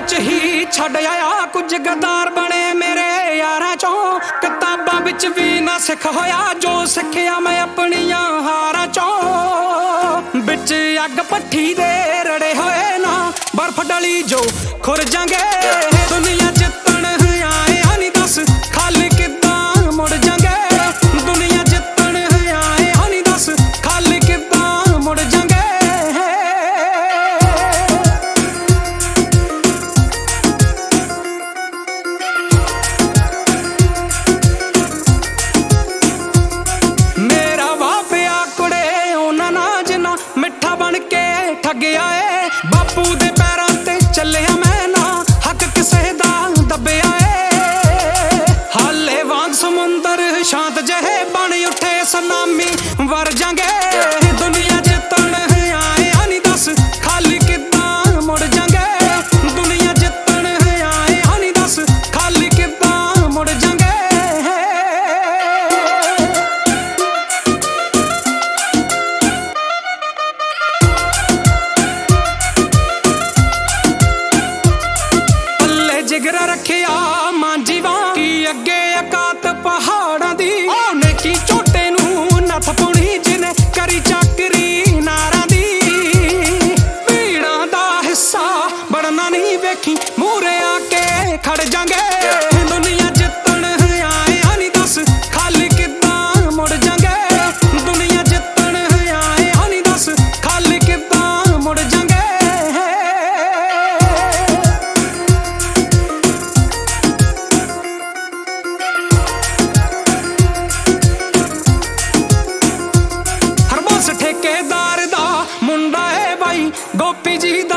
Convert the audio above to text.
ਵਿੱਚ ਹੀ ਛੱਡ ਆਇਆ ਕੁਝ ਗਦਾਰ ਬਣੇ ਮੇਰੇ ਯਾਰਾਂ ਚੋਂ। ਕਿਤਾਬਾਂ ਵਿੱਚ ਵੀ ਨਾ ਸਿੱਖ ਹੋਇਆ ਜੋ ਸਿੱਖਿਆ ਮੈਂ ਆਪਣੀਆਂ ਹਾਰਾਂ ਚੋਂ। ਵਿੱਚ ਅੱਗ ਭੱਠੀ ਦੇ ਰੜੇ ਹੋਏ ਨਾ ਬਰਫ਼ ਡਲੀ ਜੋ ਖੁਰ ਜਾਂਗੇ। ਦੁਨੀਆ ਜਿੱਤਣ ਆਏ ਆ ਨੀ ਦੱਸ ਖਾਲੀ ਕਿੱਦਾਂ ਮੁੜ ਜਾਂਗੇ। ਦੁਨੀਆ ਜਿੱਤਣ ਆਏ ਆ ਨੀ ਦੱਸ ਖਾਲੀ ਕਿੱਦਾਂ ਮੁੜ ਜਾਂਗੇ। ਮਿੱਠਾ ਬਣ ਕੇ ਠੱਗਿਆ ਏ ਬਾਪੂ ਦੇ ਪੈਰਾਂ ਤੇ ਚੱਲਿਆ ਮੈਂ ਨਾ ਹੱਕ ਕਿਸੇ ਦਾ ਦੱਬਿਆ ਏ। ਹਾਲੇ ਵਾਂਗ ਸਮੁੰਦਰ ਸ਼ਾਂਤ ਜਿਹੇ ਬਣ ਉੱਠੇ ਸੁਨਾਮੀ ਵਰ ਜਾਂਗੇ। ਦੁਨੀਆ ਜਿੱਤਣ ਆਏ ਆ ਨੀ ਦੱਸ ਖਾਲੀ ਕਿੱਦਾਂ ਮੁੜ ਜਾਂਗੇ। ਦੁਨੀਆ ਜਿੱਤਣ ਆਏ ਆ ਨੀ ਦੱਸ ਖਾਲੀ ਕਿੱਦਾਂ ਮੁੜ ਜਾਂਗੇ। ਜਿਗਰਾ ਰੱਖਿਆ ਮਾਂਜੀ ਵਾਂ ਕੀ ਅੱਗੇ ਅਕਾਤ ਪਹਾੜਾਂ ਦੀ। ਉਹਨੇ ਕੀ ਝੋਟੇ ਨੂੰ ਨੱਥ ਪੁਣੀ ਜਿਹਨੇ ਕਰੀ ਚੱਕਰੀ ਨਾਰਾਂ ਦੀ। ਭੀੜਾਂ ਦਾ ਹਿੱਸਾ ਬਣਨਾ ਨਹੀਂ ਵੇਖੀ ਮੂਹਰੇ ਆ ਕੇ ਖੜ ਜਾਂਗੇ। ਦੁਨੀਆ ਜਿੱਤਣ ਆਏ ਆ ਨੀ ਦੱਸ ਖਾਲੀ ਕਿੱਦਾਂ ਮੁੜ ਜਾਂਗੇ। ਦੁਨੀਆ ਜਿੱਤਣ ਆਏ ਆ ਨੀ ਦੱਸ ਖਾਲੀ ਕਿੱਦਾਂ ਮੁੜ ਜਾਂਗੇ। ਠੇਕੇਦਾਰ ਦਾ ਮੁੰਡਾ ਏ ਬਾਈ ਗੋਪੀ ਜੀ